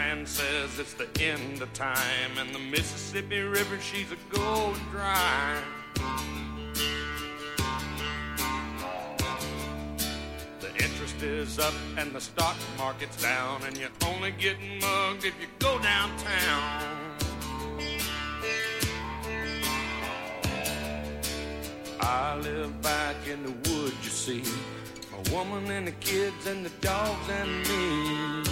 man says it's the end of time, and the Mississippi River, she's a going dry. The interest is up and the stock market's down, and you're only getting mugged if you go downtown. I live back in the woods, you see, a woman and the kids and the dogs and me.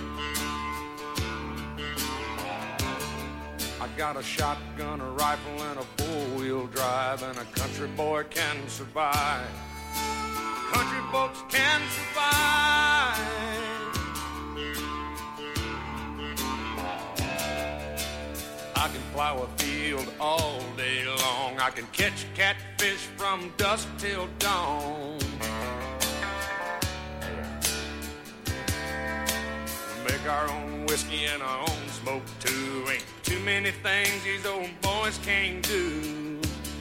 I got a shotgun, a rifle, and a four-wheel drive, and a country boy can survive. Country folks can survive. I can plow a field all day long. I can catch catfish from dusk till dawn. Make our own whiskey and our own smoke too. Ain't too many things these old boys can't do.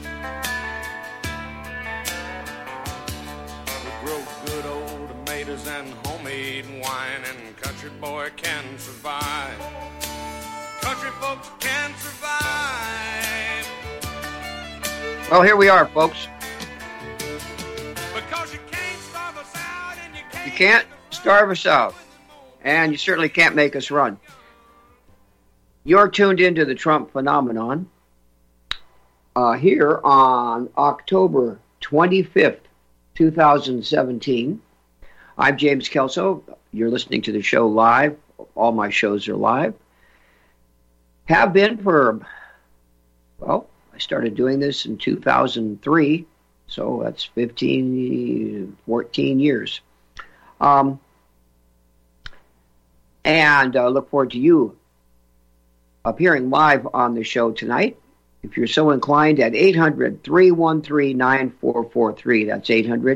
We grow good old tomatoes and homemade wine, and country boy can survive. Country folks can survive. Well, here we are, folks. Because you can't starve us out, and you can't starve us out. And you certainly can't make us run. You're tuned into the Trump Phenomenon here on October 25th, 2017. I'm James Kelso. You're listening to the show live. All my shows are live. Have been for, well, I started doing this in 2003, so that's 14 years. And look forward to you appearing live on the show tonight. If you're so inclined, at 800-313-9443. That's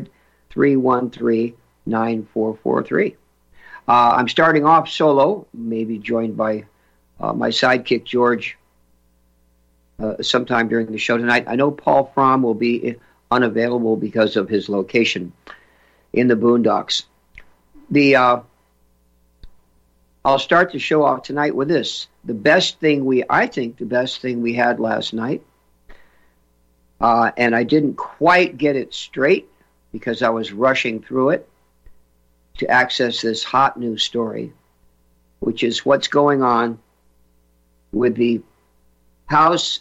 800-313-9443. I'm starting off solo, maybe joined by my sidekick, George, sometime during the show tonight. I know Paul Fromm will be unavailable because of his location in the boondocks. I'll start the show off tonight with this. I think the best thing we had last night, and I didn't quite get it straight because I was rushing through it to access this hot news story, which is what's going on with the House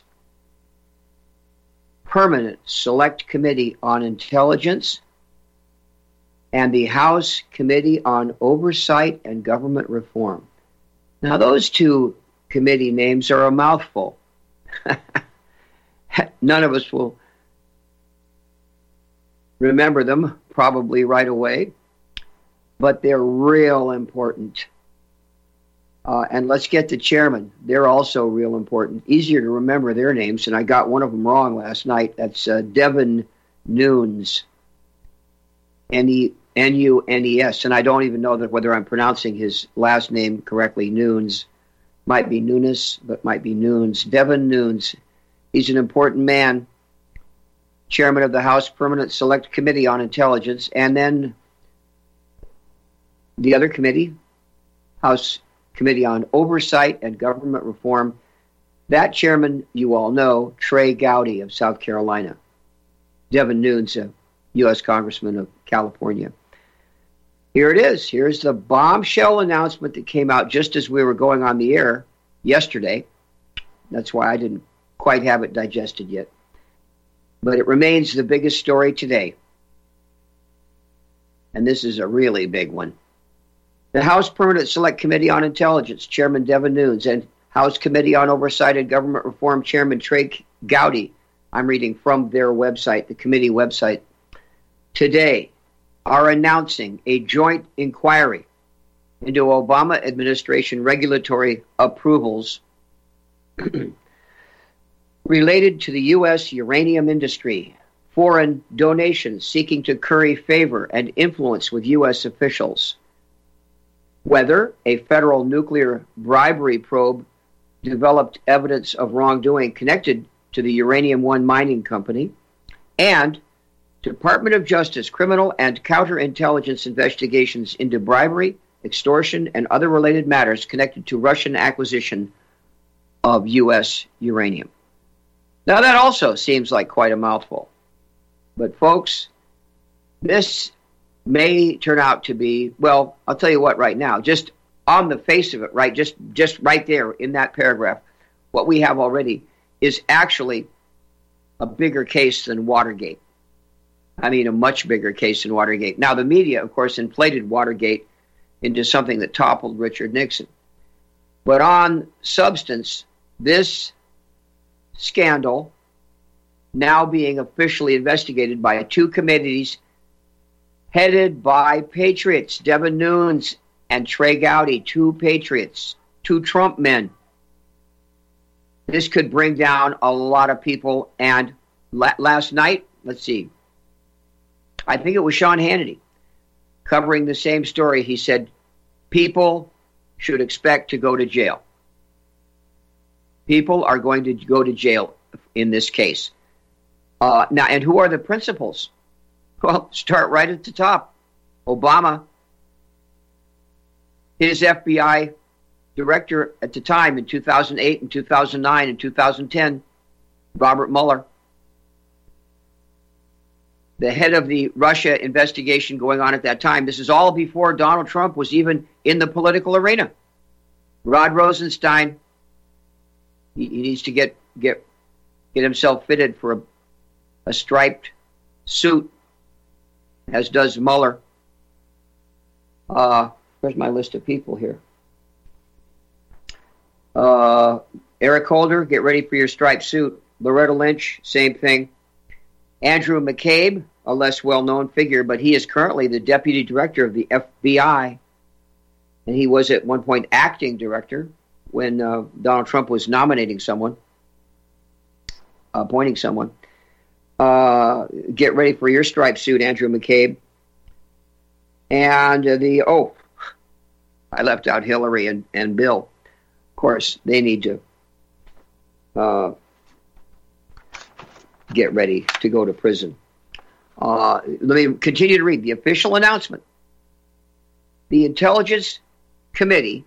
Permanent Select Committee on Intelligence and the House Committee on Oversight and Government Reform. Now, those two committee names are a mouthful. None of us will remember them probably right away, but they're real important. And let's get to chairman. They're also real important. Easier to remember their names, and I got one of them wrong last night. That's Devin Nunes, Nunes, and I don't even know whether I'm pronouncing his last name correctly. Nunes, might be Nunes, but might be Nunes. Devin Nunes. He's an important man, chairman of the House Permanent Select Committee on Intelligence, and then the other committee, House Committee on Oversight and Government Reform. That chairman, you all know, Trey Gowdy of South Carolina. Devin Nunes, a U.S. Congressman of California. Here it is. Here's the bombshell announcement that came out just as we were going on the air yesterday. That's why I didn't quite have it digested yet. But it remains the biggest story today. And this is a really big one. The House Permanent Select Committee on Intelligence, Chairman Devin Nunes, and House Committee on Oversight and Government Reform, Chairman Trey Gowdy, I'm reading from their website, the committee website, today are announcing a joint inquiry into Obama administration regulatory approvals related to the U.S. uranium industry, foreign donations seeking to curry favor and influence with U.S. officials, whether a federal nuclear bribery probe developed evidence of wrongdoing connected to the Uranium One mining company, and Department of Justice criminal and counterintelligence investigations into bribery, extortion, and other related matters connected to Russian acquisition of U.S. uranium. Now, that also seems like quite a mouthful. But, folks, this may turn out to be, well, I'll tell you what right now, just on the face of it, right, just right there in that paragraph, what we have already is actually a bigger case than Watergate. I mean, a much bigger case than Watergate. Now, the media, of course, inflated Watergate into something that toppled Richard Nixon. But on substance, this scandal now being officially investigated by two committees headed by patriots, Devin Nunes and Trey Gowdy, two patriots, two Trump men. This could bring down a lot of people. And last night, let's see, I think it was Sean Hannity covering the same story. He said people should expect to go to jail. People are going to go to jail in this case. Now, and who are the principals? Well, start right at the top. Obama, his FBI director at the time in 2008 and 2009 and 2010, Robert Mueller, the head of the Russia investigation going on at that time. This is all before Donald Trump was even in the political arena. Rod Rosenstein, he needs to get himself fitted for a striped suit, as does Mueller. Where's my list of people here? Eric Holder, get ready for your striped suit. Loretta Lynch, same thing. Andrew McCabe, a less well-known figure, but he is currently the deputy director of the FBI, and he was at one point acting director when Donald Trump was nominating someone, appointing someone. Get ready for your striped suit, Andrew McCabe. And I left out Hillary and Bill. Of course, they need to get ready to go to prison. Let me continue to read the official announcement. The Intelligence Committee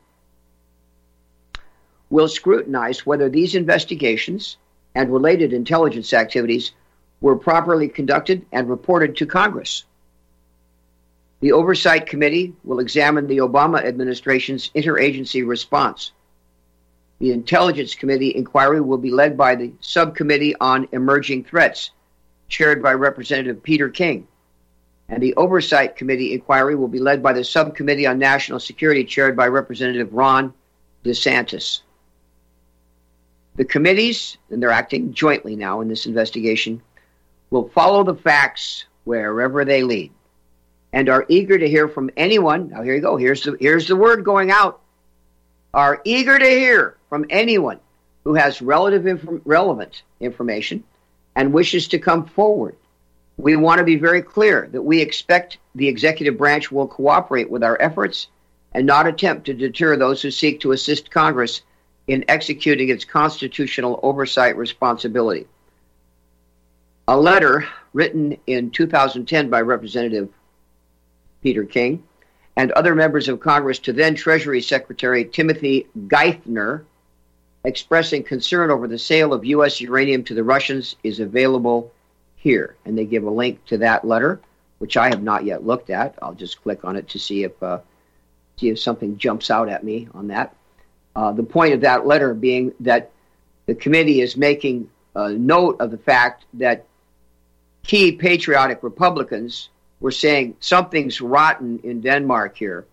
will scrutinize whether these investigations and related intelligence activities were properly conducted and reported to Congress. The Oversight Committee will examine the Obama administration's interagency response. The Intelligence Committee inquiry will be led by the Subcommittee on Emerging Threats, chaired by Representative Peter King. And the Oversight Committee inquiry will be led by the Subcommittee on National Security, chaired by Representative Ron DeSantis. The committees, and they're acting jointly now in this investigation, will follow the facts wherever they lead and are eager to hear from anyone. Now, here you go. Here's the word going out. Are eager to hear from anyone who has relevant information and wishes to come forward. We want to be very clear that we expect the executive branch will cooperate with our efforts and not attempt to deter those who seek to assist Congress in executing its constitutional oversight responsibility. A letter written in 2010 by Representative Peter King and other members of Congress to then Treasury Secretary Timothy Geithner, expressing concern over the sale of U.S. uranium to the Russians, is available here. And they give a link to that letter, which I have not yet looked at. I'll just click on it to see if something jumps out at me on that. The point of that letter being that the committee is making note of the fact that key patriotic Republicans were saying something's rotten in Denmark here.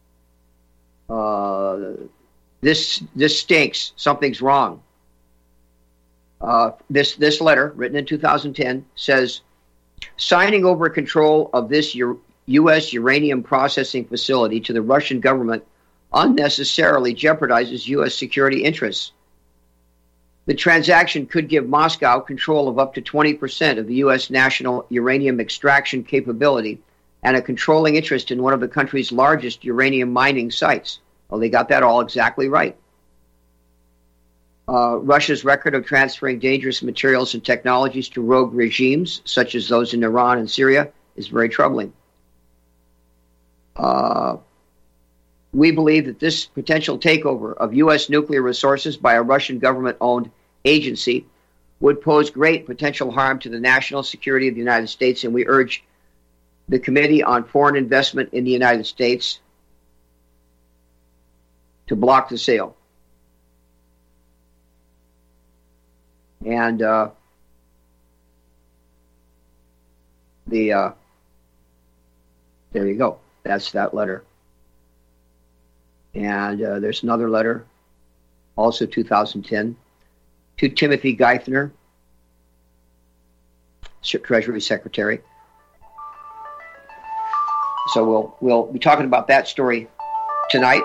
This stinks. Something's wrong. This letter, written in 2010, says, signing over control of this U.S. uranium processing facility to the Russian government unnecessarily jeopardizes U.S. security interests. The transaction could give Moscow control of up to 20% of the U.S. national uranium extraction capability and a controlling interest in one of the country's largest uranium mining sites. Well, they got that all exactly right. Russia's record of transferring dangerous materials and technologies to rogue regimes, such as those in Iran and Syria, is very troubling. We believe that this potential takeover of U.S. nuclear resources by a Russian government-owned agency would pose great potential harm to the national security of the United States, and we urge the Committee on Foreign Investment in the United States to block the sale. And there you go. That's that letter. And there's another letter, also 2010, to Timothy Geithner, Treasury Secretary. So we'll be talking about that story tonight.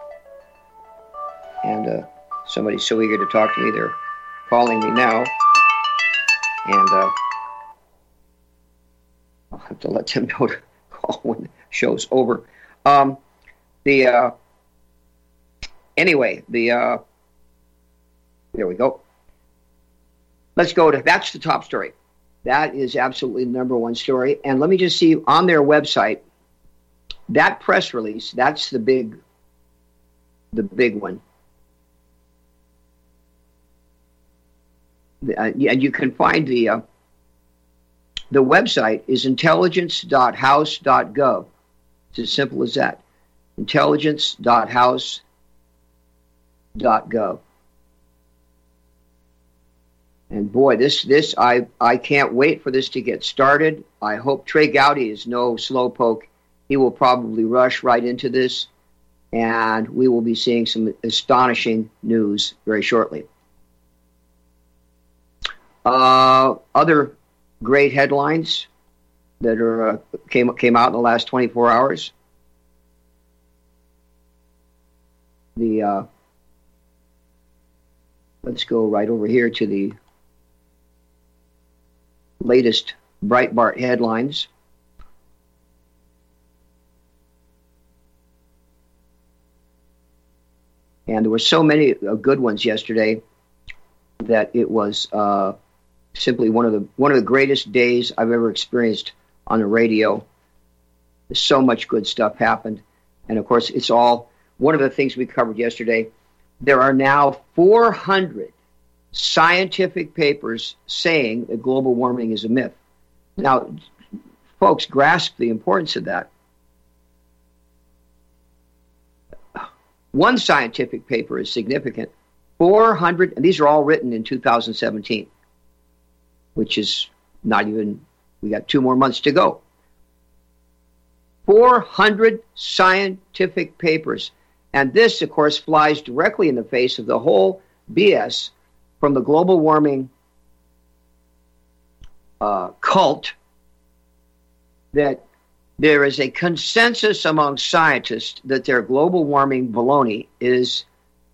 And somebody's so eager to talk to me, they're calling me now. And I'll have to let them know to call when the show's over. Anyway, there we go. Let's go to, that's the top story. That is absolutely the number one story. And let me just see on their website, that press release, that's the big one. And you can find the website is intelligence.house.gov. It's as simple as that. Intelligence.house.gov. And boy, this I can't wait for this to get started. I hope Trey Gowdy is no slowpoke. He will probably rush right into this, and we will be seeing some astonishing news very shortly. Other great headlines that are came out in the last 24 hours. Let's go right over here to the latest Breitbart headlines. And there were so many good ones yesterday that it was simply one of the greatest days I've ever experienced on the radio. So much good stuff happened. And of course, it's all one of the things we covered yesterday. There are now 400 scientific papers saying that global warming is a myth. Now, folks, grasp the importance of that. One scientific paper is significant. 400, and these are all written in 2017, which is not even, we got 2 more months to go. 400 scientific papers. And this, of course, flies directly in the face of the whole BS from the global warming cult, that there is a consensus among scientists that their global warming baloney is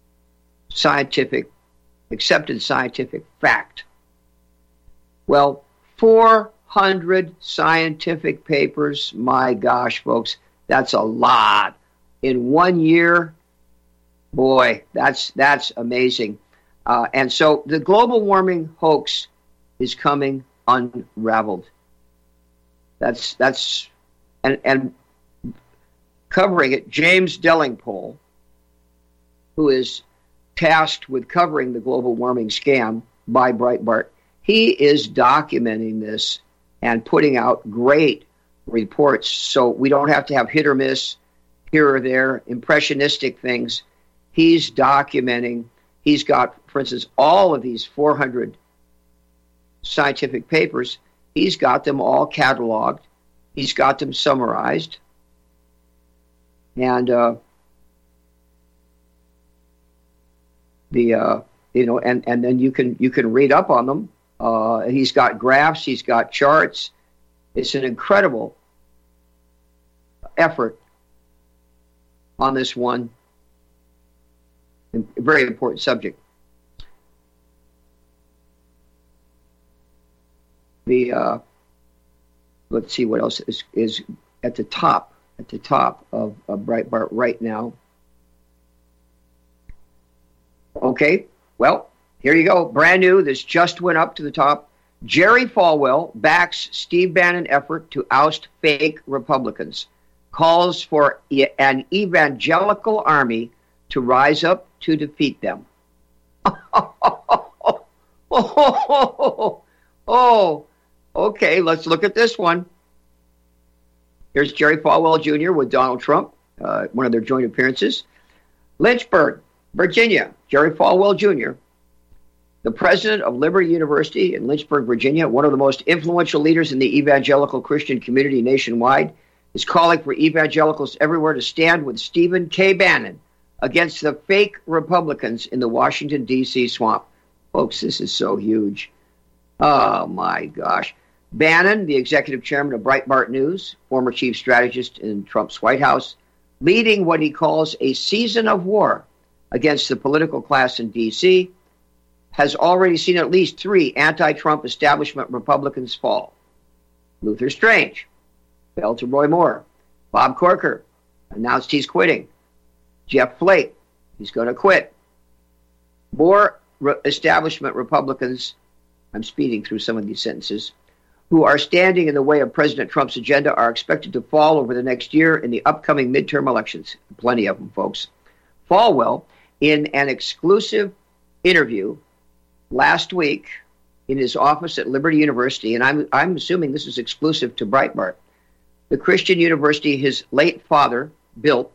accepted scientific fact. Well, 400 scientific papers, my gosh, folks, that's a lot. In 1 year, boy, that's amazing. And so the global warming hoax is coming unraveled. And covering it, James Delingpole, who is tasked with covering the global warming scam by Breitbart, he is documenting this and putting out great reports, so we don't have to have hit or miss, here or there, impressionistic things. He's documenting. He's got, for instance, all of these 400 scientific papers. He's got them all cataloged. He's got them summarized. And and then you can read up on them. He's got graphs. He's got charts. It's an incredible effort on this one very important subject. Let's see what else is at the top of Breitbart right now. Okay, well, here you go. Brand new. This just went up to the top. Jerry Falwell backs Steve Bannon effort to oust fake Republicans. calls for an evangelical army to rise up to defeat them. Oh, okay, let's look at this one. Here's Jerry Falwell Jr. with Donald Trump, one of their joint appearances. Lynchburg, Virginia, Jerry Falwell Jr., the president of Liberty University in Lynchburg, Virginia, one of the most influential leaders in the evangelical Christian community nationwide, is calling for evangelicals everywhere to stand with Stephen K. Bannon against the fake Republicans in the Washington, D.C. swamp. Folks, this is so huge. Oh, my gosh. Bannon, the executive chairman of Breitbart News, former chief strategist in Trump's White House, leading what he calls a season of war against the political class in D.C., has already seen at least 3 anti-Trump establishment Republicans fall. Luther Strange fell to Roy Moore. Bob Corker announced he's quitting. Jeff Flake, he's going to quit. More establishment Republicans, I'm speeding through some of these sentences, who are standing in the way of President Trump's agenda are expected to fall over the next year in the upcoming midterm elections. Plenty of them, folks. Falwell, in an exclusive interview last week in his office at Liberty University, and I'm assuming this is exclusive to Breitbart, the Christian university his late father built.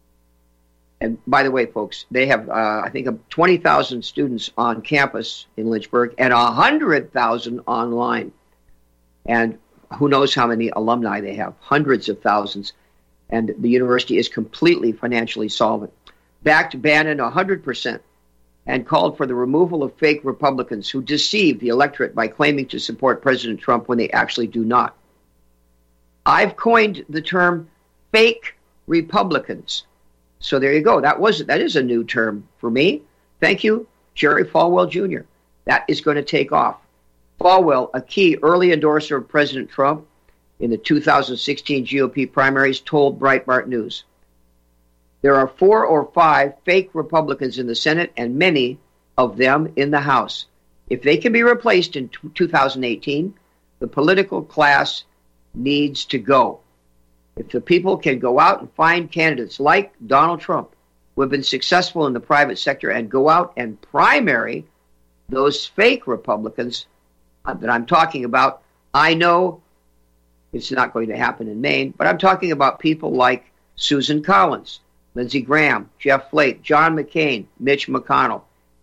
And by the way, folks, they have, I think, 20,000 students on campus in Lynchburg and 100,000 online. And who knows how many alumni they have, hundreds of thousands. And the university is completely financially solvent. Backed Bannon 100% and called for the removal of fake Republicans who deceive the electorate by claiming to support President Trump when they actually do not. I've coined the term fake Republicans. So there you go. That is a new term for me. Thank you, Jerry Falwell Jr. That is going to take off. Falwell, a key early endorser of President Trump in the 2016 GOP primaries, told Breitbart News, there are 4 or 5 fake Republicans in the Senate and many of them in the House. If they can be replaced in 2018, the political class needs to go. If the people can go out and find candidates like Donald Trump, who have been successful in the private sector, and go out and primary those fake Republicans that I'm talking about, I know it's not going to happen in Maine, but I'm talking about people like Susan Collins, Lindsey Graham, Jeff Flake, John McCain, Mitch McConnell.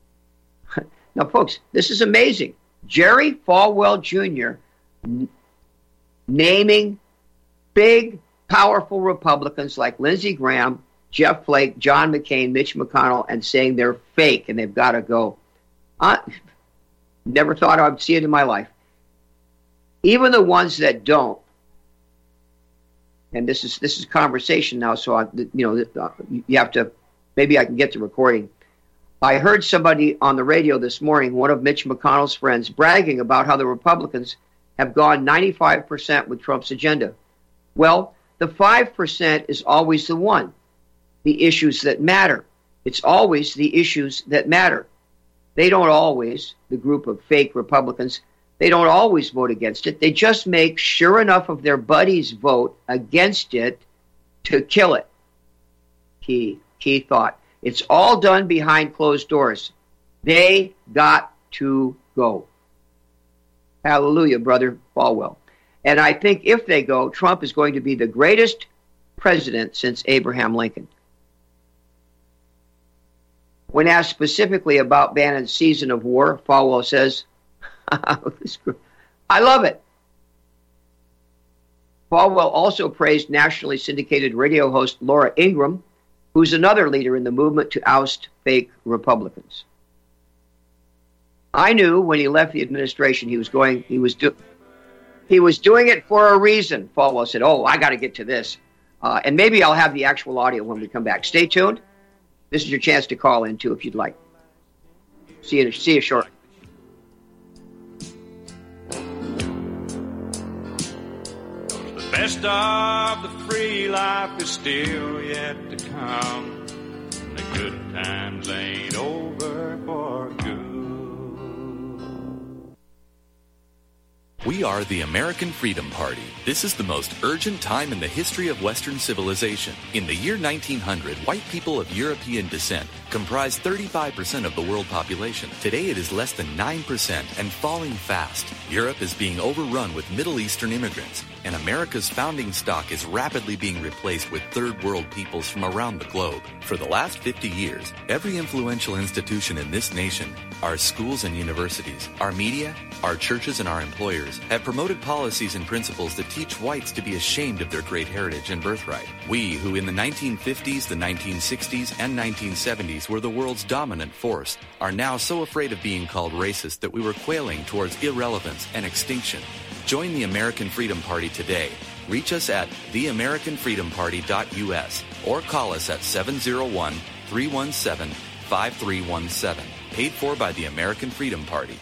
Now, folks, this is amazing. Jerry Falwell Jr. naming big, powerful Republicans like Lindsey Graham, Jeff Flake, John McCain, Mitch McConnell, and saying they're fake and they've got to go. Never thought I'd see it in my life. Even the ones that don't, and this is conversation now, so you have to, maybe I can get the recording. I heard somebody on the radio this morning, one of Mitch McConnell's friends, bragging about how the Republicans have gone 95% with Trump's agenda. Well, the 5% is always the one, the issues that matter. It's always the issues that matter. They don't always, the group of fake Republicans, they don't always vote against it. They just make sure enough of their buddies vote against it to kill it. Key thought. It's all done behind closed doors. They got to go. Hallelujah, Brother Falwell. And I think if they go, Trump is going to be the greatest president since Abraham Lincoln. When asked specifically about Bannon's season of war, Falwell says, I love it. Falwell also praised nationally syndicated radio host Laura Ingraham, who's another leader in the movement to oust fake Republicans. I knew when he left the administration he was doing it for a reason. Falwell said, I got to get to this. And maybe I'll have the actual audio when we come back. Stay tuned. This is your chance to call in, too, if you'd like. See you shortly. The best of the free life is still yet to come. The good times ain't over for good. We are the American Freedom Party. This is the most urgent time in the history of Western civilization. In the year 1900, white people of European descent comprised 35% of the world population. Today it is less than 9% and falling fast. Europe is being overrun with Middle Eastern immigrants, and America's founding stock is rapidly being replaced with third world peoples from around the globe. For the last 50 years, every influential institution in this nation, our schools and universities, our media, our churches and our employers, have promoted policies and principles that teach whites to be ashamed of their great heritage and birthright. We, who in the 1950s, the 1960s, and 1970s were the world's dominant force, are now so afraid of being called racist that we were quailing towards irrelevance and extinction. Join the American Freedom Party today. Reach us at theamericanfreedomparty.us or call us at 701-317-5317. Paid for by the American Freedom Party.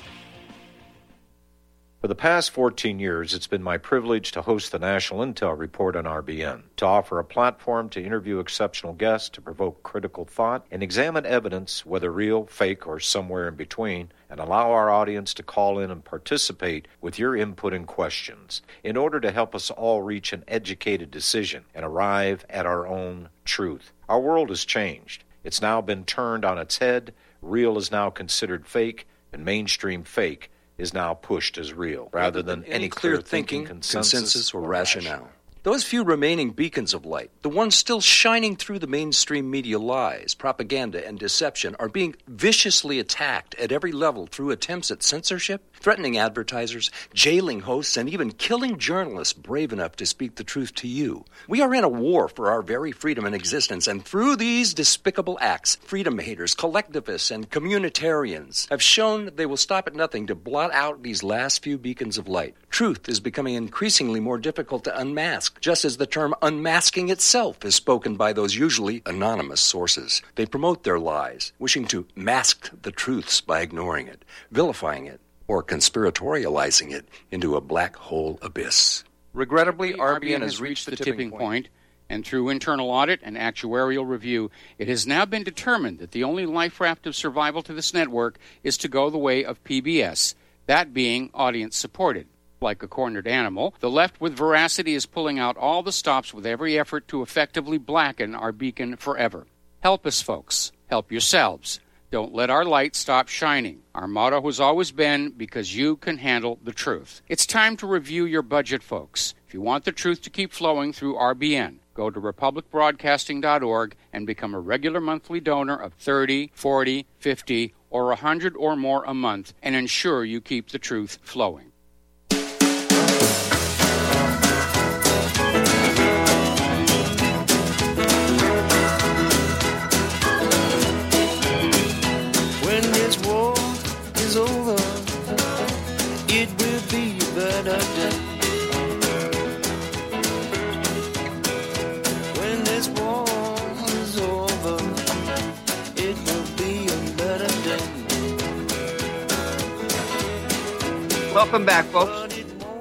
For the past 14 years, it's been my privilege to host the National Intel Report on RBN, to offer a platform to interview exceptional guests, to provoke critical thought, and examine evidence, whether real, fake, or somewhere in between, and allow our audience to call in and participate with your input and questions in order to help us all reach an educated decision and arrive at our own truth. Our world has changed. It's now been turned on its head. Real is now considered fake, and mainstream fake is now pushed as real, rather than any clear thinking, consensus, or rationale. Those few remaining beacons of light, the ones still shining through the mainstream media lies, propaganda, and deception, are being viciously attacked at every level through attempts at censorship, threatening advertisers, jailing hosts, and even killing journalists brave enough to speak the truth to you. We are in a war for our very freedom and existence, and through these despicable acts, freedom haters, collectivists, and communitarians have shown they will stop at nothing to blot out these last few beacons of light. Truth is becoming increasingly more difficult to unmask, just as the term unmasking itself is spoken by those usually anonymous sources. They promote their lies, wishing to mask the truths by ignoring it, vilifying it, or conspiratorializing it into a black hole abyss. Regrettably, RBN has reached the tipping point, and through internal audit and actuarial review, it has now been determined that the only life raft of survival to this network is to go the way of PBS, that being audience-supported. Like a cornered animal, the left with veracity is pulling out all the stops with every effort to effectively blacken our beacon forever. Help us, folks. Help yourselves. Don't let our light stop shining. Our motto has always been, because you can handle the truth. It's time to review your budget, folks. If you want the truth to keep flowing through RBN, go to republicbroadcasting.org and become a regular monthly donor of $30, $40, $50, or $100 or more a month and ensure you keep the truth flowing. When this war is over, it will be a better day. When this war is over, it will be a better day. Welcome back, folks.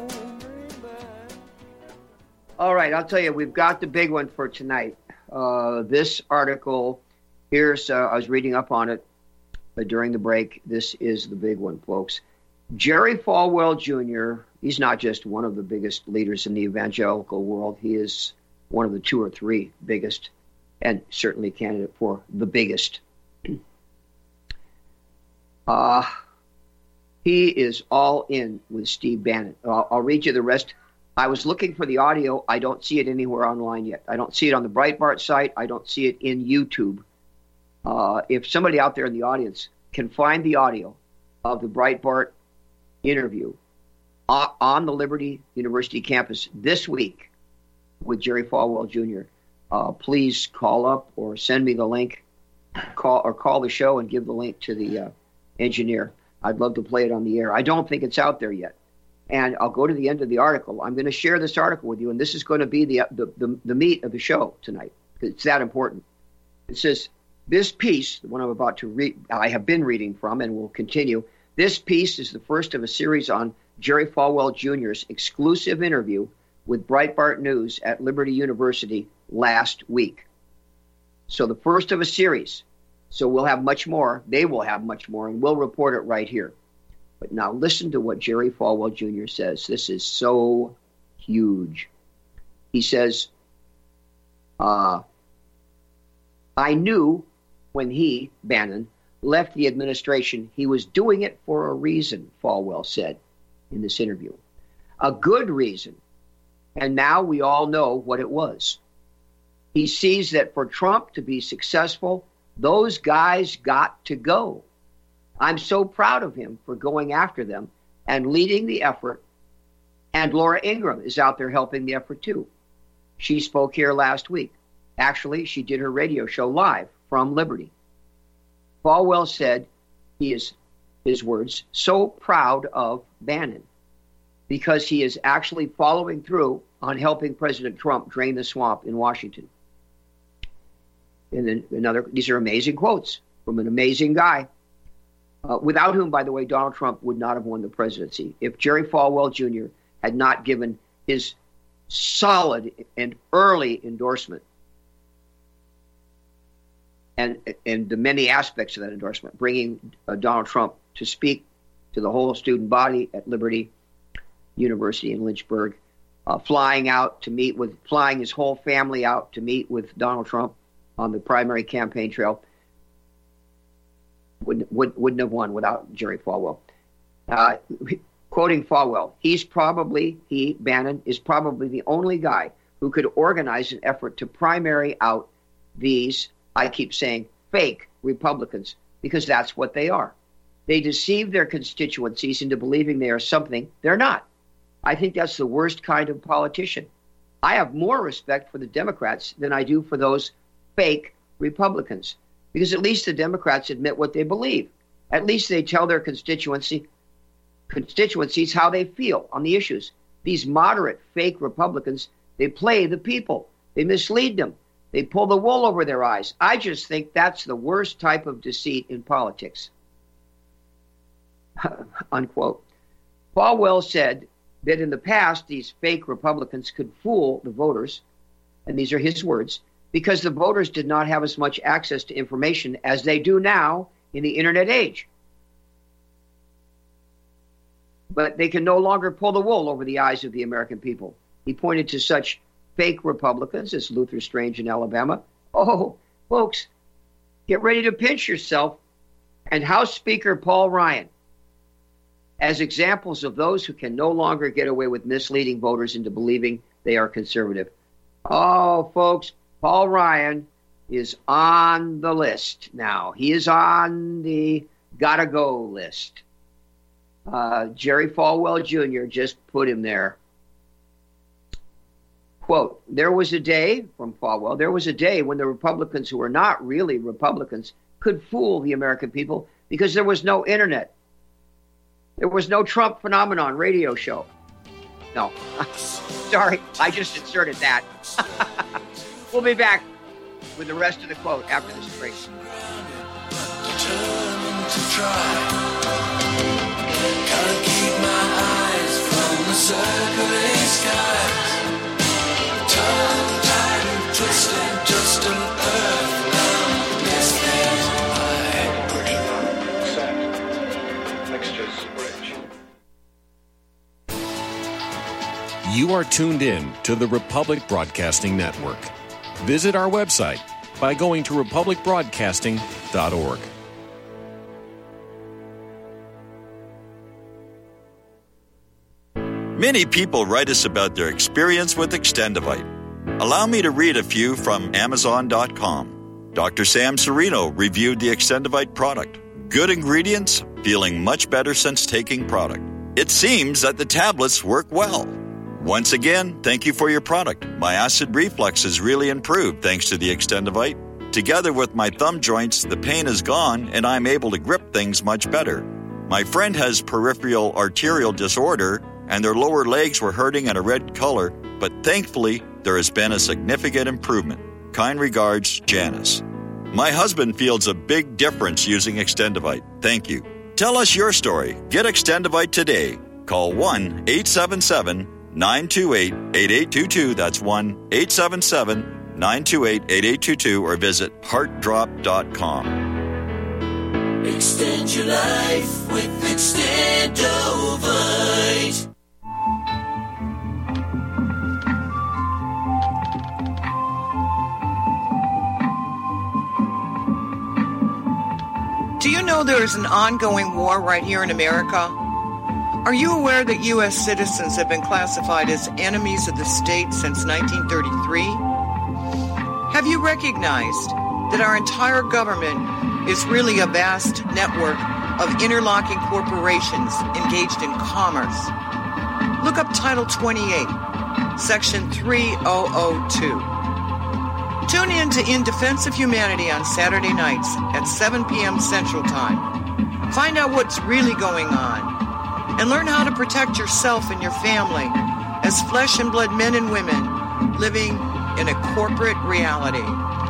All right, I'll tell you, we've got the big one for tonight. This article, here's, I was reading up on it during the break. This is the big one, folks. Jerry Falwell Jr., he's not just one of the biggest leaders in the evangelical world. He is one of the 2 or 3 biggest, and certainly a candidate for the biggest. He is all in with Steve Bannon. I'll read you the rest. I was looking for the audio. I don't see it anywhere online yet. I don't see it on the Breitbart site. I don't see it in YouTube. If somebody out there in the audience can find the audio of the Breitbart interview on the Liberty University campus this week with Jerry Falwell Jr., please call up or send me the link, call the show and give the link to the engineer. I'd love to play it on the air. I don't think it's out there yet. And I'll go to the end of the article. I'm going to share this article with you, and this is going to be the meat of the show tonight. It's that important. It says, this piece, the one I'm about to read, I have been reading from and will continue. This piece is the first of a series on Jerry Falwell Jr.'s exclusive interview with Breitbart News at Liberty University last week. So the first of a series. So we'll have much more. They will have much more, and we'll report it right here. But now listen to what Jerry Falwell Jr. says. This is so huge. He says, I knew when he, Bannon, left the administration, he was doing it for a reason, Falwell said in this interview. A good reason. And now we all know what it was. He sees that for Trump to be successful, those guys got to go. I'm so proud of him for going after them and leading the effort. And Laura Ingraham is out there helping the effort too. She spoke here last week. Actually, she did her radio show live from Liberty. Falwell said he is, his words, so proud of Bannon because he is actually following through on helping President Trump drain the swamp in Washington. And then these are amazing quotes from an amazing guy, without whom, by the way, Donald Trump would not have won the presidency. If Jerry Falwell Jr. had not given his solid and early endorsement, and the many aspects of that endorsement, bringing Donald Trump to speak to the whole student body at Liberty University in Lynchburg, flying his whole family out to meet with Donald Trump on the primary campaign trail, wouldn't have won without Jerry Falwell. Quoting Falwell, Bannon is probably the only guy who could organize an effort to primary out these, I keep saying, fake Republicans, because that's what they are. They deceive their constituencies into believing they are something they're not. I think that's the worst kind of politician. I have more respect for the Democrats than I do for those fake Republicans, because at least the Democrats admit what they believe. At least they tell their constituencies how they feel on the issues. These moderate fake Republicans, they play the people. They mislead them. They pull the wool over their eyes. I just think that's the worst type of deceit in politics. Unquote. Falwell said that in the past, these fake Republicans could fool the voters, and these are his words, because the voters did not have as much access to information as they do now in the internet age. But they can no longer pull the wool over the eyes of the American people. He pointed to such fake Republicans as Luther Strange in Alabama. Oh, folks, get ready to pinch yourself. And House Speaker Paul Ryan as examples of those who can no longer get away with misleading voters into believing they are conservative. Oh, folks, Paul Ryan is on the list now. He is on the gotta go list. Jerry Falwell Jr. just put him there. Quote, there was a day, from Falwell, there was a day when the Republicans who were not really Republicans could fool the American people because there was no internet. There was no Trump Phenomenon radio show. No, sorry, I just inserted that. We'll be back with the rest of the quote after this break. Gotta keep my eyes from the circling skies. Tongue tied and twisted, just an earthbound misfit. Set. Mixtures rich. You are tuned in to the Republic Broadcasting Network. Visit our website by going to republicbroadcasting.org. Many people write us about their experience with Extendivite. Allow me to read a few from Amazon.com. Dr. Sam Serino reviewed the Extendivite product. Good ingredients, feeling much better since taking product. It seems that the tablets work well. Once again, thank you for your product. My acid reflux has really improved thanks to the Extendivite. Together with my thumb joints, the pain is gone and I'm able to grip things much better. My friend has peripheral arterial disorder and their lower legs were hurting in a red color, but thankfully, there has been a significant improvement. Kind regards, Janice. My husband feels a big difference using Extendivite. Thank you. Tell us your story. Get Extendivite today. Call 1-877-928-8822. That's 1-877-928-8822 or visit heartdrop.com. Extend your life with Extendovite. Do you know there is an ongoing war right here in America? Are you aware that U.S. citizens have been classified as enemies of the state since 1933? Have you recognized that our entire government is really a vast network of interlocking corporations engaged in commerce? Look up Title 28, Section 3002. Tune in to In Defense of Humanity on Saturday nights at 7 p.m. Central Time. Find out what's really going on and learn how to protect yourself and your family as flesh and blood men and women living in a corporate reality.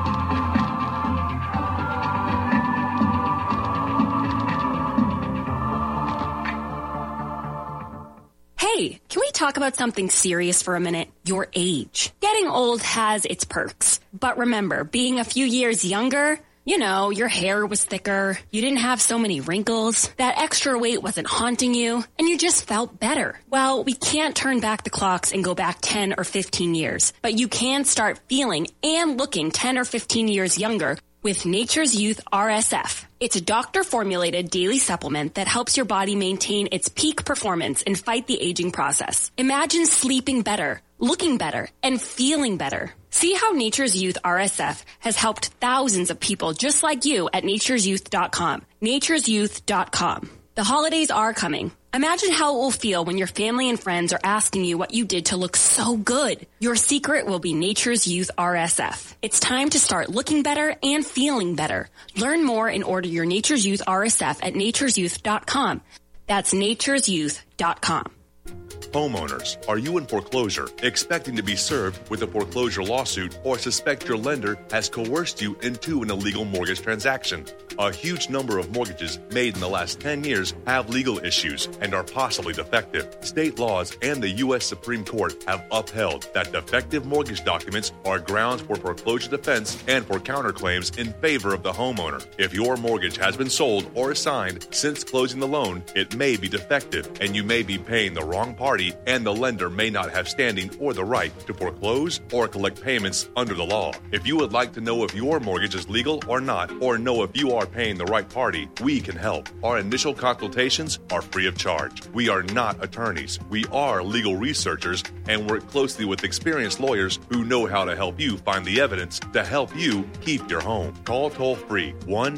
Hey, can we talk about something serious for a minute? Your age. Getting old has its perks. But remember, being a few years younger, you know, your hair was thicker, you didn't have so many wrinkles, that extra weight wasn't haunting you, and you just felt better. Well, we can't turn back the clocks and go back 10 or 15 years, but you can start feeling and looking 10 or 15 years younger with Nature's Youth RSF. It's a doctor-formulated daily supplement that helps your body maintain its peak performance and fight the aging process. Imagine sleeping better, looking better, and feeling better. See how Nature's Youth RSF has helped thousands of people just like you at nature'syouth.com. nature'syouth.com. The holidays are coming. Imagine how it will feel when your family and friends are asking you what you did to look so good. Your secret will be Nature's Youth RSF. It's time to start looking better and feeling better. Learn more and order your Nature's Youth RSF at nature'syouth.com. That's nature'syouth.com. Homeowners, are you in foreclosure, expecting to be served with a foreclosure lawsuit, or suspect your lender has coerced you into an illegal mortgage transaction? A huge number of mortgages made in the last 10 years have legal issues and are possibly defective. State laws and the U.S. Supreme Court have upheld that defective mortgage documents are grounds for foreclosure defense and for counterclaims in favor of the homeowner. If your mortgage has been sold or assigned since closing the loan, it may be defective, and you may be paying the wrong party, and the lender may not have standing or the right to foreclose or collect payments under the law. If you would like to know if your mortgage is legal or not, or know if you are paying the right party, we can help. Our initial consultations are free of charge. We are not attorneys. We are legal researchers and work closely with experienced lawyers who know how to help you find the evidence to help you keep your home. Call toll-free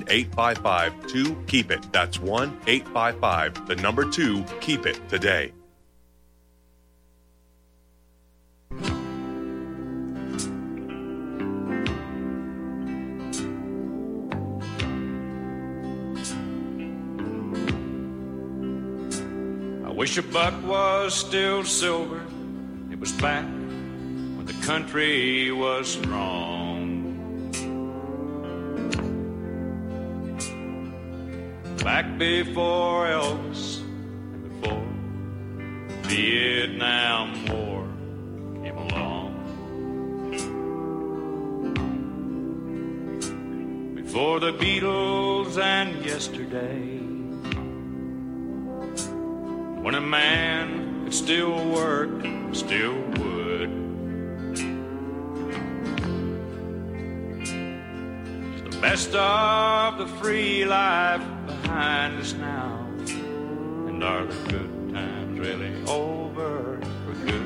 1-855-2-KEEP-IT. That's 1-855-2-KEEP-IT today. I wish a buck was still silver. It was back when the country was strong. Back before Elvis and before the Vietnam War came along. Before the Beatles and yesterday, when a man could still work, still would. It's the best of the free life behind us now. And are the good times really over for good?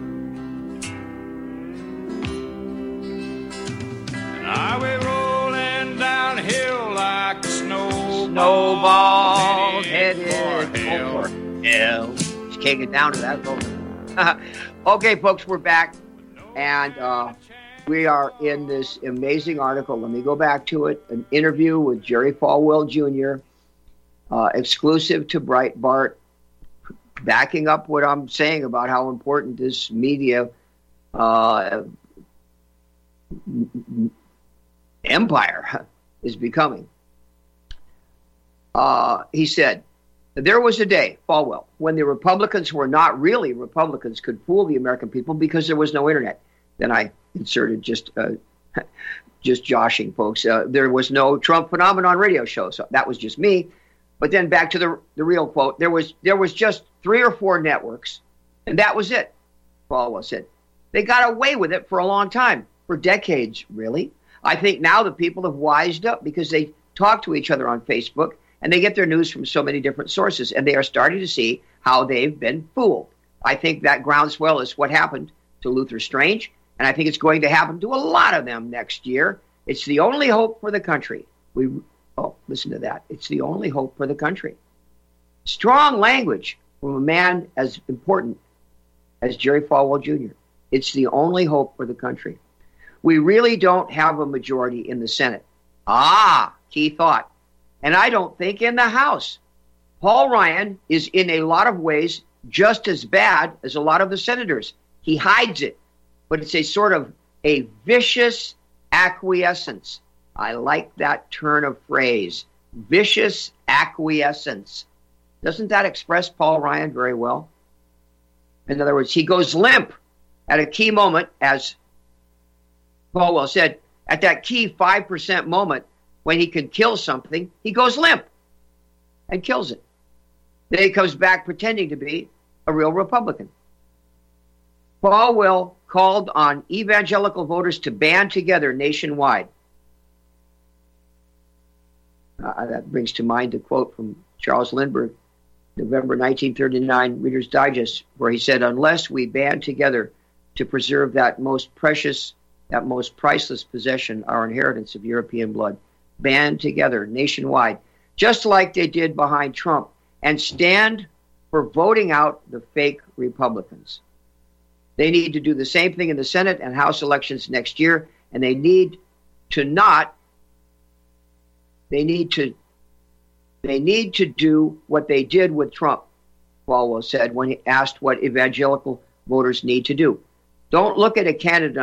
And are we rolling downhill like a snowball headed for hell? Just can't get down to that. Okay, folks, we're back, and we are in this amazing article. Let me go back to it. An interview with Jerry Falwell Jr., exclusive to Breitbart, backing up what I'm saying about how important this media empire is becoming. He said, there was a day, Falwell, when the Republicans who were not really Republicans could fool the American people because there was no internet. Then I inserted just just joshing, folks. There was no Trump Phenomenon radio show, so that was just me. But then back to the real quote, there was just 3 or 4 networks, and that was it, Falwell said. They got away with it for a long time, for decades, really. I think now the people have wised up because they talk to each other on Facebook, and they get their news from so many different sources, and they are starting to see how they've been fooled. I think that groundswell is what happened to Luther Strange, and I think it's going to happen to a lot of them next year. It's the only hope for the country. Listen to that. It's the only hope for the country. Strong language from a man as important as Jerry Falwell Jr. It's the only hope for the country. We really don't have a majority in the Senate. Key thought. And I don't think in the House. Paul Ryan is in a lot of ways just as bad as a lot of the senators. He hides it, but it's a sort of a vicious acquiescence. I like that turn of phrase, vicious acquiescence. Doesn't that express Paul Ryan very well? In other words, he goes limp at a key moment, as Falwell said, at that key 5% moment when he can kill something, he goes limp and kills it. Then he comes back pretending to be a real Republican. Falwell called on evangelical voters to band together nationwide. That brings to mind a quote from Charles Lindbergh, November 1939, Reader's Digest, where he said, "Unless we band together to preserve that most precious, that most priceless possession, our inheritance of European blood, band together nationwide, just like they did behind Trump, and stand for voting out the fake Republicans." They need to do the same thing in the Senate and House elections next year, and they need to do what they did with Trump, Falwell said when he asked what evangelical voters need to do. Don't look at a candidate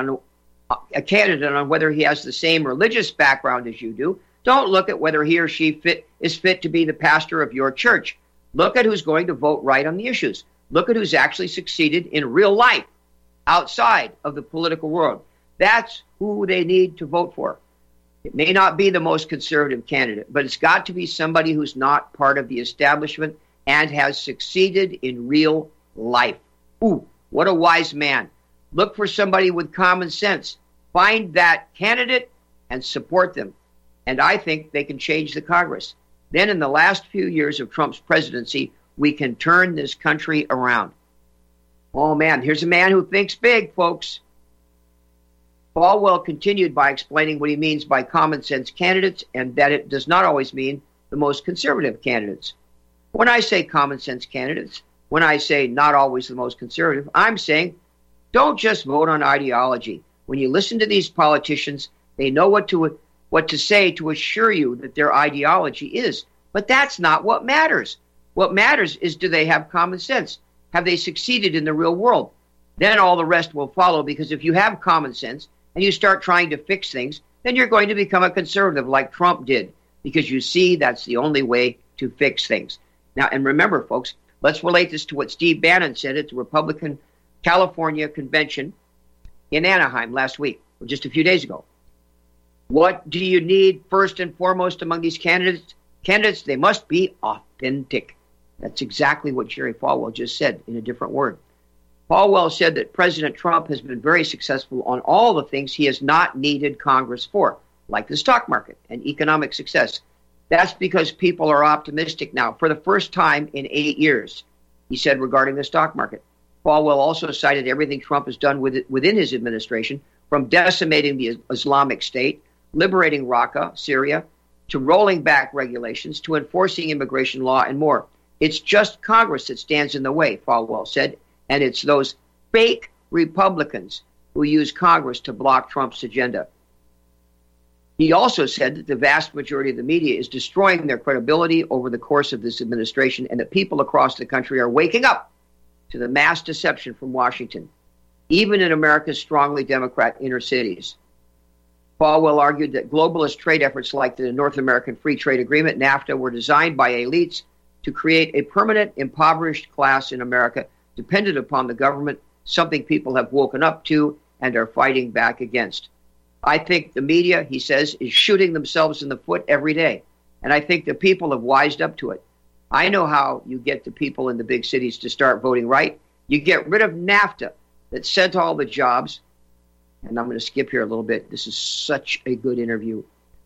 on whether he has the same religious background as you do. Don't look at whether he or she is fit to be the pastor of your church. Look at who's going to vote right on the issues. Look at who's actually succeeded in real life outside of the political world. That's who they need to vote for. It may not be the most conservative candidate, but it's got to be somebody who's not part of the establishment and has succeeded in real life. Ooh, what a wise man. Look for somebody with common sense. Find that candidate and support them. And I think they can change the Congress. Then in the last few years of Trump's presidency, we can turn this country around. Oh, man, here's a man who thinks big, folks. Falwell continued by explaining what he means by common sense candidates and that it does not always mean the most conservative candidates. When I say common sense candidates, when I say not always the most conservative, I'm saying don't just vote on ideology. When you listen to these politicians, they know what to say to assure you that their ideology is. But that's not what matters. What matters is, do they have common sense? Have they succeeded in the real world? Then all the rest will follow, because if you have common sense and you start trying to fix things, then you're going to become a conservative like Trump did, because you see that's the only way to fix things. Now, and remember, folks, let's relate this to what Steve Bannon said at the Republican California convention in Anaheim last week, or just a few days ago. What do you need first and foremost among these candidates? Candidates, they must be authentic. That's exactly what Jerry Falwell just said in a different word. Falwell said that President Trump has been very successful on all the things he has not needed Congress for, like the stock market and economic success. That's because people are optimistic now for the first time in 8 years, he said regarding the stock market. Falwell also cited everything Trump has done within his administration, from decimating the Islamic State, liberating Raqqa, Syria, to rolling back regulations, to enforcing immigration law, and more. It's just Congress that stands in the way, Falwell said, and it's those fake Republicans who use Congress to block Trump's agenda. He also said that the vast majority of the media is destroying their credibility over the course of this administration, and that people across the country are waking up to the mass deception from Washington, even in America's strongly Democrat inner cities. Falwell argued that globalist trade efforts like the North American Free Trade Agreement, NAFTA, were designed by elites to create a permanent impoverished class in America dependent upon the government, something people have woken up to and are fighting back against. I think the media, he says, is shooting themselves in the foot every day. And I think the people have wised up to it. I know how you get the people in the big cities to start voting right. You get rid of NAFTA that sent all the jobs. And I'm going to skip here a little bit. This is such a good interview.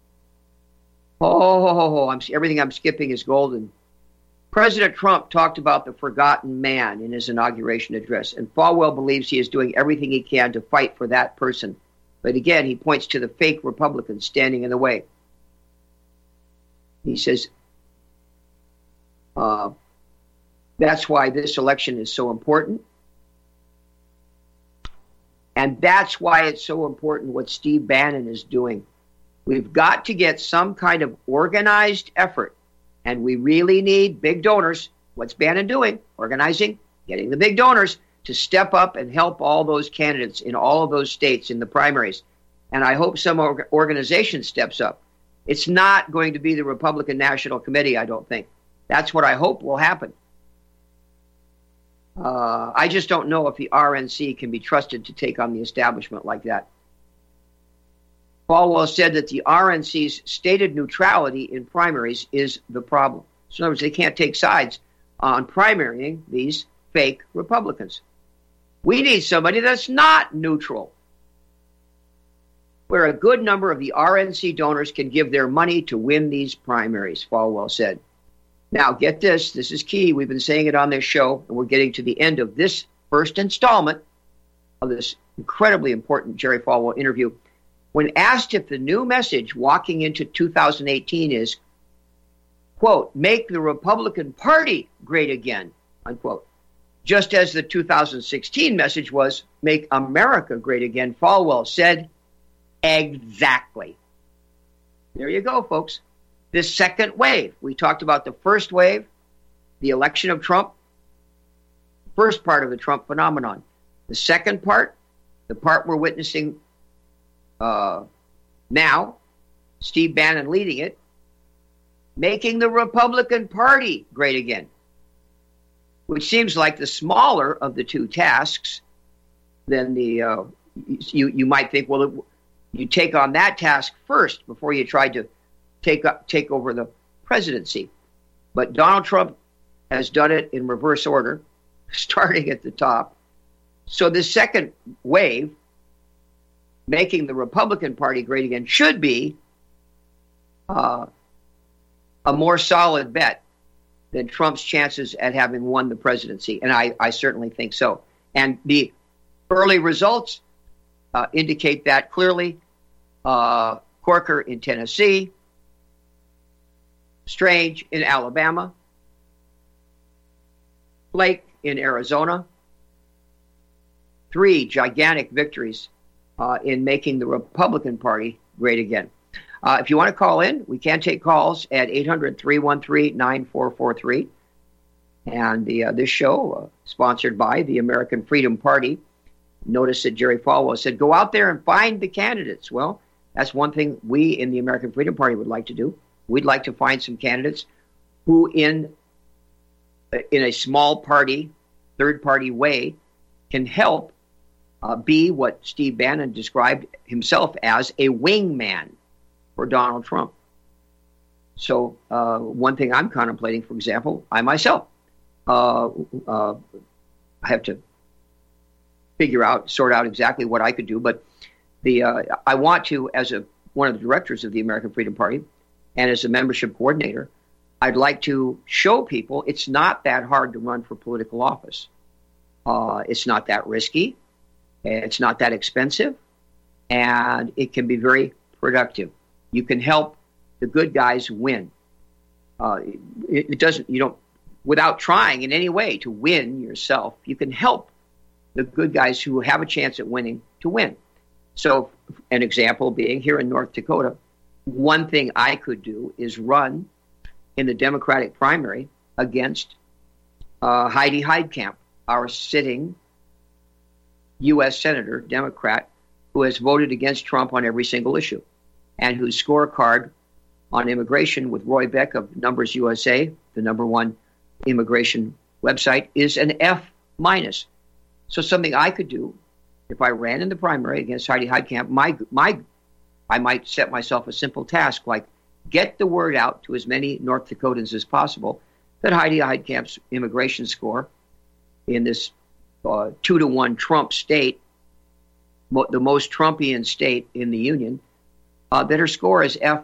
Everything I'm skipping is golden. President Trump talked about the forgotten man in his inauguration address, and Falwell believes he is doing everything he can to fight for that person. But again, he points to the fake Republicans standing in the way. He says, that's why this election is so important. And that's why it's so important what Steve Bannon is doing. We've got to get some kind of organized effort. And we really need big donors. What's Bannon doing? Organizing, getting the big donors to step up and help all those candidates in all of those states in the primaries. And I hope some organization steps up. It's not going to be the Republican National Committee, I don't think. That's what I hope will happen. I just don't know if the RNC can be trusted to take on the establishment like that. Falwell said that the RNC's stated neutrality in primaries is the problem. So in other words, they can't take sides on primarying these fake Republicans. We need somebody that's not neutral, where a good number of the RNC donors can give their money to win these primaries, Falwell said. Now, get this. This is key. We've been saying it on this show, and we're getting to the end of this first installment of this incredibly important Jerry Falwell interview. When asked if the new message walking into 2018 is, quote, make the Republican Party great again, unquote, just as the 2016 message was, make America great again, Falwell said, exactly. There you go, folks. This second wave. We talked about the first wave, the election of Trump, first part of the Trump phenomenon. The second part, the part we're witnessing now, Steve Bannon leading it, making the Republican Party great again, which seems like the smaller of the two tasks. Then you might think, well, you take on that task first before you try to take over the presidency. But Donald Trump has done it in reverse order, starting at the top. So the second wave, making the Republican Party great again, should be a more solid bet than Trump's chances at having won the presidency. And I certainly think so. And the early results indicate that clearly. Corker in Tennessee, Strange in Alabama, Flake in Arizona. 3 gigantic victories in making the Republican Party great again. If you want to call in, we can take calls at 800-313-9443. And this show, sponsored by the American Freedom Party. Notice that Jerry Falwell said, go out there and find the candidates. Well, that's one thing we in the American Freedom Party would like to do. We'd like to find some candidates who in a small party, third party way can help be what Steve Bannon described himself as a wingman for Donald Trump. So one thing I'm contemplating, for example, I myself, I have to sort out exactly what I could do, but I want to, as one of the directors of the American Freedom Party and as a membership coordinator, I'd like to show people it's not that hard to run for political office. It's not that risky. It's not that expensive, and it can be very productive. You can help the good guys win. Without trying in any way to win yourself, you can help the good guys who have a chance at winning to win. So an example being here in North Dakota, one thing I could do is run in the Democratic primary against Heidi Heitkamp, our sitting U.S. Senator, Democrat, who has voted against Trump on every single issue and whose scorecard on immigration with Roy Beck of Numbers USA, the #1 immigration website, is an F-. So something I could do if I ran in the primary against Heidi Heitkamp, my I might set myself a simple task like get the word out to as many North Dakotans as possible that Heidi Heitkamp's immigration score in this 2-to-1 Trump state, the most Trumpian state in the union, that her score is F-.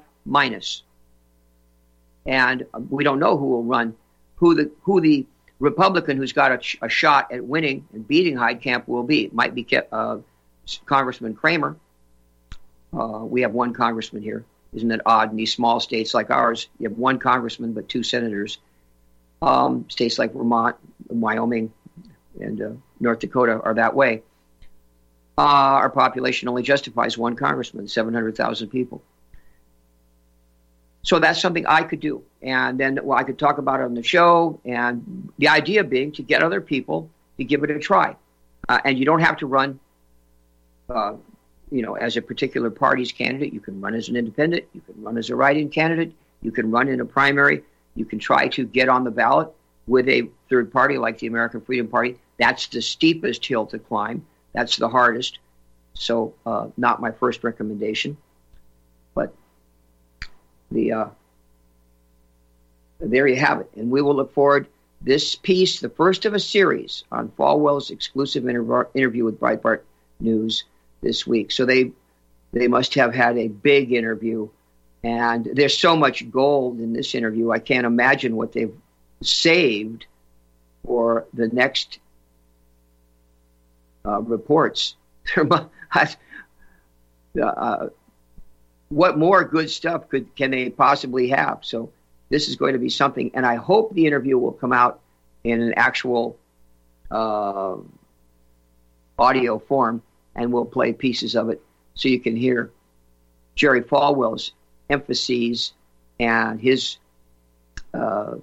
And we don't know who will run, who the Republican who's got a shot at winning and beating Heitkamp will be. It might be Congressman Kramer. We have one congressman here. Isn't it odd? In these small states like ours, you have one congressman but 2 senators. States like Vermont, Wyoming, and North Dakota are that way. Our population only justifies one congressman, 700,000 people. So that's something I could do. And then I could talk about it on the show. And the idea being to get other people to give it a try. And you don't have to run, as a particular party's candidate. You can run as an independent. You can run as a write-in candidate. You can run in a primary. You can try to get on the ballot with a third party like the American Freedom Party. That's the steepest hill to climb. That's the hardest. So not my first recommendation. But there you have it. And we will look forward. This piece, the first of a series on Falwell's exclusive interview with Breitbart News this week. So they must have had a big interview. And there's so much gold in this interview. I can't imagine what they've saved for the next reports. What more good stuff can they possibly have? So this is going to be something, and I hope the interview will come out in an actual audio form, and we'll play pieces of it so you can hear Jerry Falwell's emphases and his the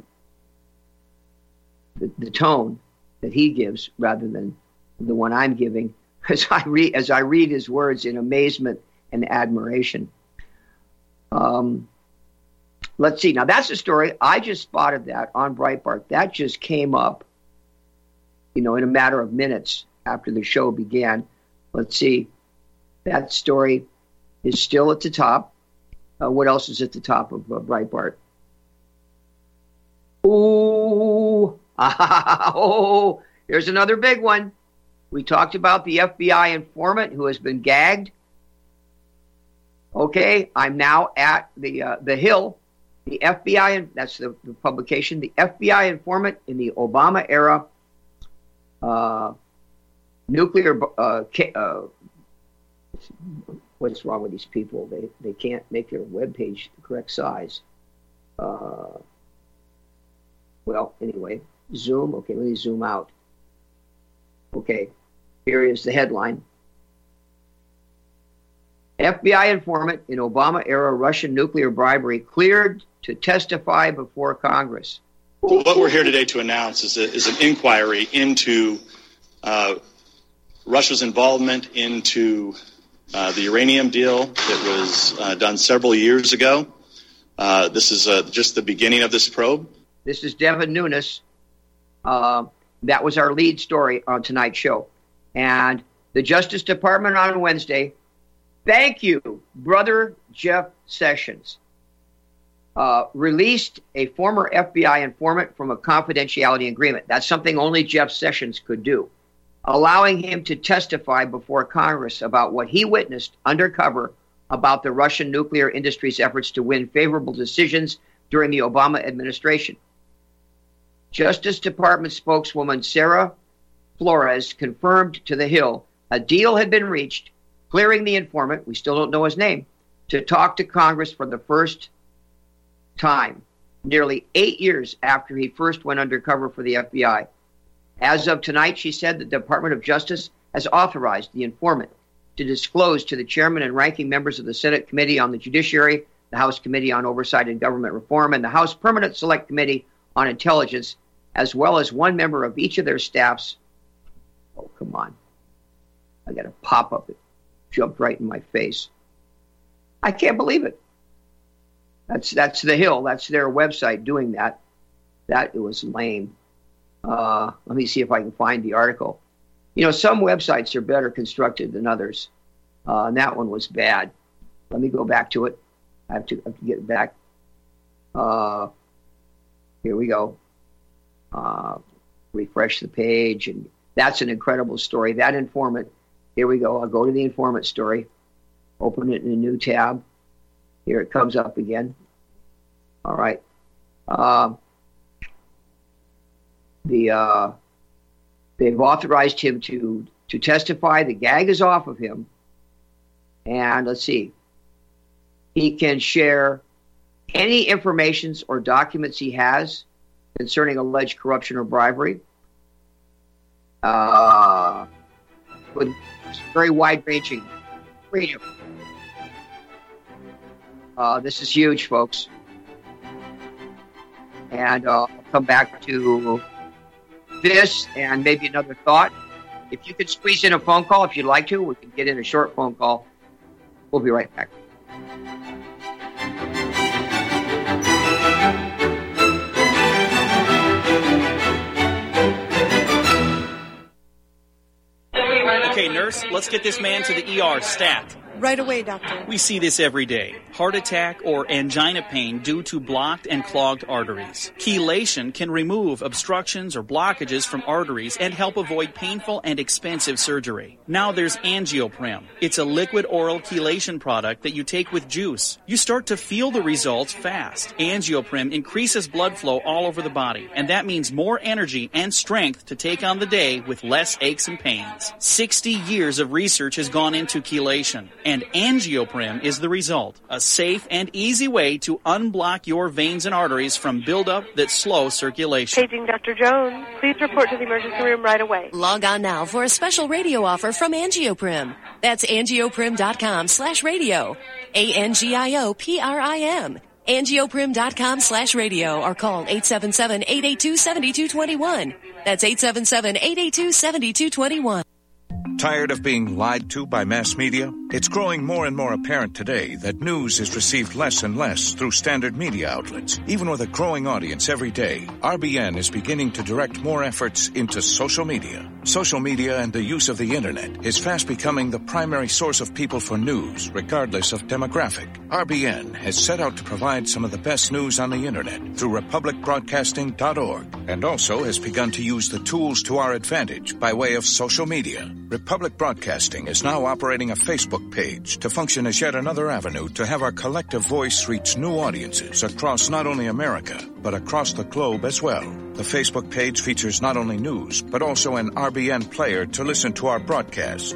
tone that he gives rather than the one I'm giving as I read his words in amazement and admiration. Let's see. Now, that's a story. I just spotted that on Breitbart. That just came up, in a matter of minutes after the show began. Let's see. That story is still at the top. What else is at the top of Breitbart? Oh, here's another big one. We talked about the FBI informant who has been gagged. Okay, I'm now at the Hill. The FBI, that's the publication, the FBI informant in the Obama era nuclear. What's wrong with these people? They can't make their webpage the correct size. Well, anyway, zoom. Okay, let me zoom out. Okay, here is the headline. FBI informant in Obama-era Russian nuclear bribery cleared to testify before Congress. Well, what we're here today to announce is an inquiry into Russia's involvement into the uranium deal that was done several years ago. This is just the beginning of this probe. This is Devin Nunes. That was our lead story on tonight's show. And the Justice Department on Wednesday, thank you, Brother Jeff Sessions, released a former FBI informant from a confidentiality agreement. That's something only Jeff Sessions could do, allowing him to testify before Congress about what he witnessed undercover about the Russian nuclear industry's efforts to win favorable decisions during the Obama administration. Justice Department spokeswoman Sarah Flores confirmed to The Hill a deal had been reached, clearing the informant, we still don't know his name, to talk to Congress for the first time, nearly 8 years after he first went undercover for the FBI. As of tonight, she said the Department of Justice has authorized the informant to disclose to the chairman and ranking members of the Senate Committee on the Judiciary, the House Committee on Oversight and Government Reform, and the House Permanent Select Committee on Intelligence, as well as one member of each of their staffs. Oh, come on. I got a pop-up. It jumped right in my face. I can't believe it. That's The Hill. That's their website doing that. It was lame. Let me see if I can find the article. Some websites are better constructed than others. And that one was bad. Let me go back to it. I have to get it back. Here we go. Refresh the page, and that's an incredible story. That informant. Here we go. I'll go to the informant story. Open it in a new tab. Here it comes up again. All right. They've authorized him to testify. The gag is off of him. And let's see. He can share any informations or documents he has concerning alleged corruption or bribery. With very wide-ranging freedom. This is huge, folks. And I'll come back to this and maybe another thought. If you could squeeze in a phone call, if you'd like to, we can get in a short phone call. We'll be right back. Okay, nurse, let's get this man to the ER stat. Right away, doctor. We see this every day. Heart attack or angina pain due to blocked and clogged arteries. Chelation can remove obstructions or blockages from arteries and help avoid painful and expensive surgery. Now there's Angioprim. It's a liquid oral chelation product that you take with juice. You start to feel the results fast. Angioprim increases blood flow all over the body, and that means more energy and strength to take on the day with less aches and pains. 60 years of research has gone into chelation. And Angioprim is the result. A safe and easy way to unblock your veins and arteries from buildup that slow circulation. Paging Dr. Jones. Please report to the emergency room right away. Log on now for a special radio offer from Angioprim. That's angioprim.com/radio. ANGIOPRIM. Angioprim.com/radio or call 877-882-7221. That's 877-882-7221. Tired of being lied to by mass media? It's growing more and more apparent today that news is received less and less through standard media outlets. Even with a growing audience every day, RBN is beginning to direct more efforts into social media. Social media and the use of the internet is fast becoming the primary source of people for news, regardless of demographic. RBN has set out to provide some of the best news on the internet through republicbroadcasting.org, and also has begun to use the tools to our advantage by way of social media. Republic Broadcasting is now operating a Facebook page to function as yet another avenue to have our collective voice reach new audiences across not only America, but across the globe as well. The Facebook page features not only news, but also an RBN player to listen to our broadcast.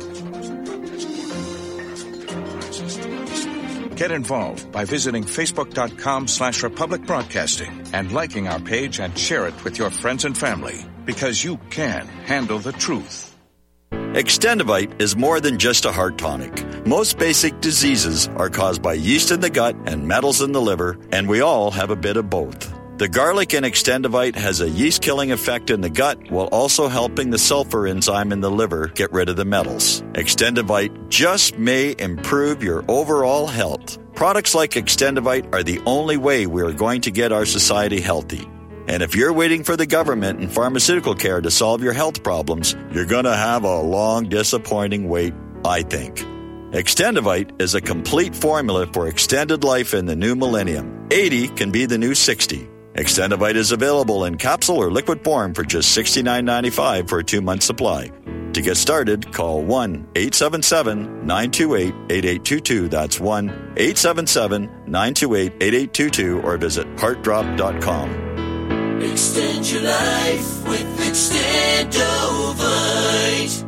Get involved by visiting facebook.com/Republic Broadcasting and liking our page and share it with your friends and family, because you can handle the truth. Extendivite is more than just a heart tonic. Most basic diseases are caused by yeast in the gut and metals in the liver, and we all have a bit of both. The garlic in Extendivite has a yeast-killing effect in the gut while also helping the sulfur enzyme in the liver get rid of the metals. Extendivite just may improve your overall health. Products like Extendivite are the only way we are going to get our society healthy. And if you're waiting for the government and pharmaceutical care to solve your health problems, you're going to have a long, disappointing wait, I think. Extendivite is a complete formula for extended life in the new millennium. 80 can be the new 60. Extendivite is available in capsule or liquid form for just $69.95 for a 2-month supply. To get started, call 1-877-928-8822. That's 1-877-928-8822 or visit heartdrop.com. Extend your life with Extendovite.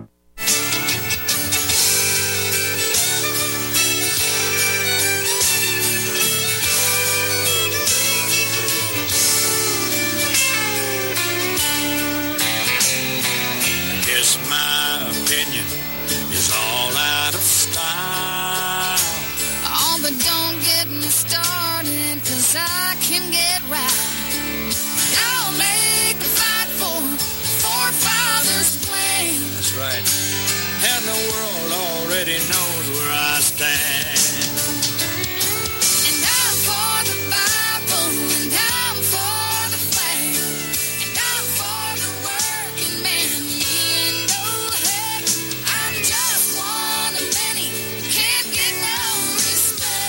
I guess my opinion is all out of style. Oh, but don't get me started, 'cause I can get right. I'll make a fight for forefathers' plan. That's right. And the world already knows where I stand. And I'm for the Bible, and I'm for the flag, and I'm for the working man. You know, heck, I'm just one of many, can't get no respect.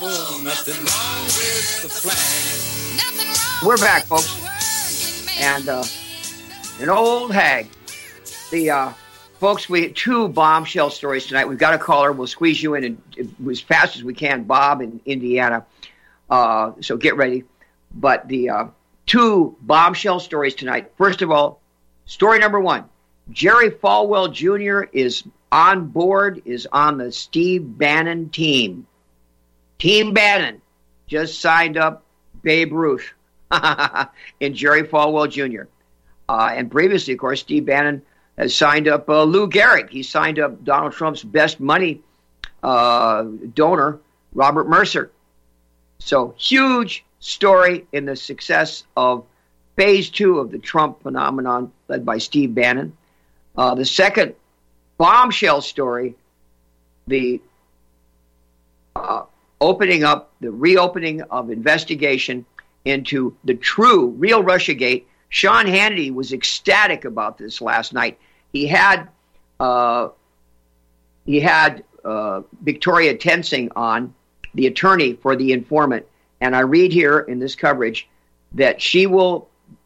trouble, nothing wrong with the flag. We're back, folks. And an old hag. Folks, we had 2 bombshell stories tonight. We've got a caller. We'll squeeze you in as fast as we can. Bob in Indiana. So get ready. But the 2 bombshell stories tonight. First of all, story number 1. Jerry Falwell Jr. is on board, is on the Steve Bannon team. Team Bannon just signed up Babe Ruth and Jerry Falwell Jr. And previously, of course, Steve Bannon has signed up Lou Gehrig. He signed up Donald Trump's best money donor, Robert Mercer. So huge story in the success of phase 2 of the Trump phenomenon led by Steve Bannon. The second bombshell story, the reopening of investigation into the real Russiagate. Sean Hannity was ecstatic about this last night. He had Victoria Tensing on, the attorney for the informant, and I read here in this coverage that she will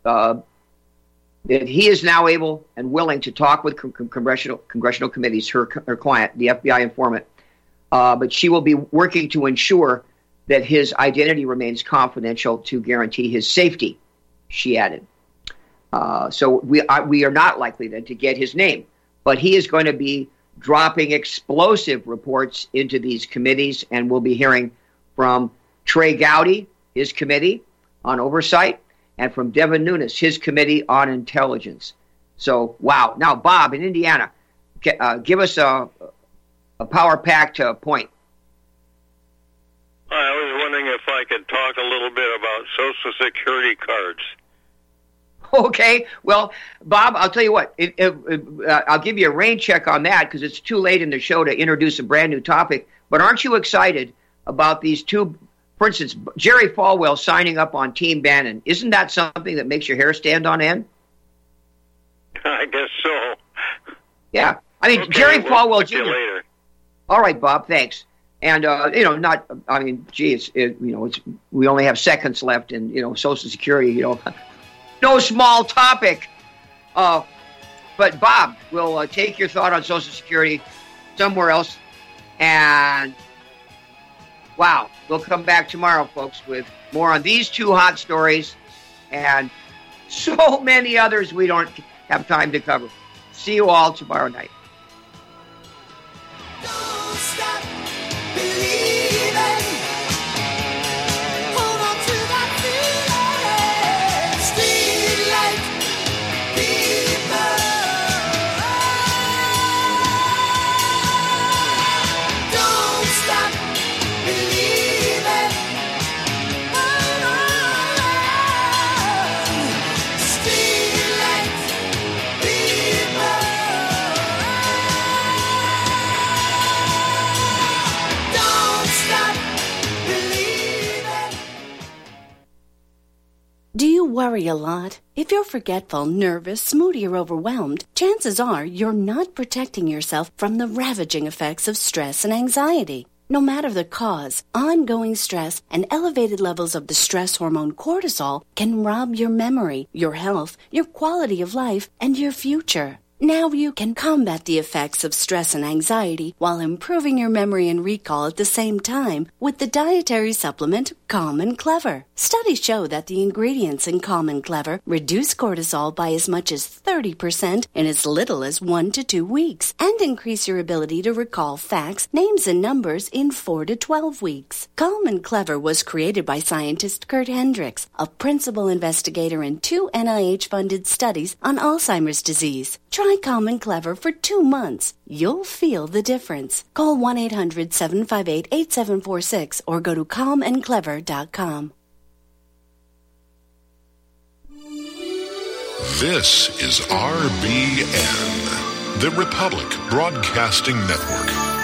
that he is now able and willing to talk with congressional committees, her client, the FBI informant, but she will be working to ensure that his identity remains confidential to guarantee his safety, she added. So we are not likely then to get his name, but he is going to be dropping explosive reports into these committees, and we'll be hearing from Trey Gowdy, his committee on oversight, and from Devin Nunes, his committee on intelligence. So, wow. Now, Bob in Indiana, give us a power-packed point. I was wondering if I could talk a little bit about Social Security cards. Okay. Well, Bob, I'll tell you what. I'll give you a rain check on that because it's too late in the show to introduce a brand new topic. But aren't you excited about these 2, for instance, Jerry Falwell signing up on Team Bannon? Isn't that something that makes your hair stand on end? I guess so. Yeah. I mean, okay, Jerry Falwell Jr. Later. All right, Bob, thanks. And, we only have seconds left, and, Social Security, no small topic. But, Bob, we'll take your thought on Social Security somewhere else. And, wow, we'll come back tomorrow, folks, with more on these 2 hot stories and so many others we don't have time to cover. See you all tomorrow night. Don't stop believing. Hold on to that feeling. Street light people. Don't stop believing. Street light people. Do you worry a lot? If you're forgetful, nervous, moody, or overwhelmed, chances are you're not protecting yourself from the ravaging effects of stress and anxiety. No matter the cause, ongoing stress and elevated levels of the stress hormone cortisol can rob your memory, your health, your quality of life, and your future. Now you can combat the effects of stress and anxiety while improving your memory and recall at the same time with the dietary supplement Calm and Clever. Studies show that the ingredients in Calm and Clever reduce cortisol by as much as 30% in as little as 1 to 2 weeks and increase your ability to recall facts, names, and numbers in 4 to 12 weeks. Calm and Clever was created by scientist Kurt Hendricks, a principal investigator in 2 NIH-funded studies on Alzheimer's disease. Try Calm and Clever for 2 months. You'll feel the difference. Call 1-800-758-8746 or go to calmandclever.com. This is RBN, the Republic Broadcasting Network.